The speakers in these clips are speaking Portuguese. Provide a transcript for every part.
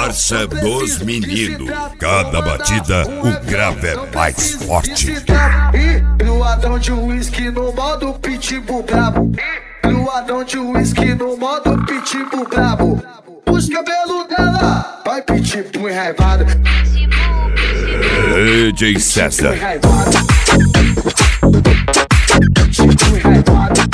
Força dos meninos. Cada batida, o grave é mais forte. No ladrão de uísque no modo pitbull brabo. No ladrão de uísque no modo pitbull brabo. Os cabelos dela vai pitbull enraivado. DJ César. Pitbull enraivado.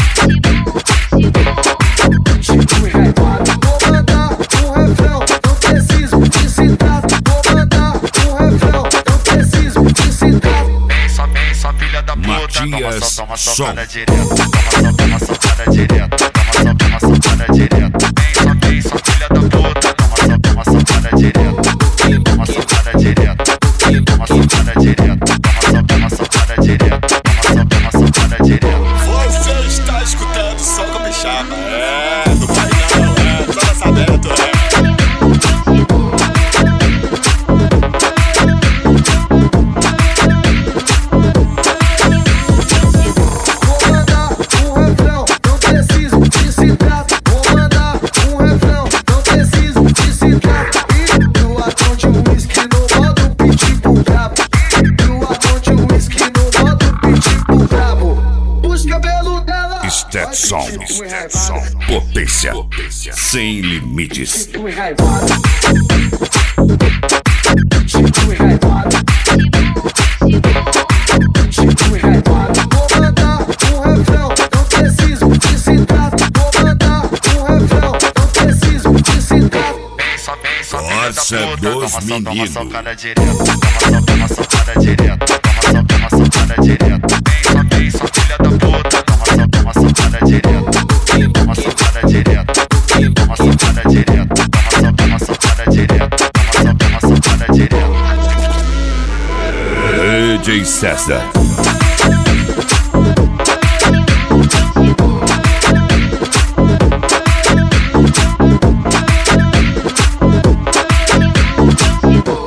Pitbull enraivado. Vou mandar um refrão, não preciso de citar. Vou mandar um refrão, não preciso de citar. Vem só filha da puta. Matias Toma Som. socada direto. Toma socada direto. Toma socada direto. Vem só filha da puta. Toma socada direto. Toma socada direto. Toma socada direto. Toma socada direto. Toma socada direto. Você está escutando só com a chama. Do painel, do lançamento, Vou mandar um refrão, não preciso de citar. Vou mandar um refrão, não preciso de citar. E no ladrão de uísque no modo pitbull brabo. No ladrão de uísque no modo pitbull brabo. Os cabelos dela Stetson. Potência sem limites. pitbull enraivado. Pitbull enraivado. Pitbull enraivado. Vou mandar um refrão, não preciso de citar. Vou mandar um refrão, não preciso de citar. Vem só Força filha da dos puta. meninos. Toma socada direto. Toma socada direto. Toma socada direto. Vem só filha da puta. Toma socada direto. Toma socada direto. Toma socada direto. Toma socada direto. Toma socada direto. DJ César.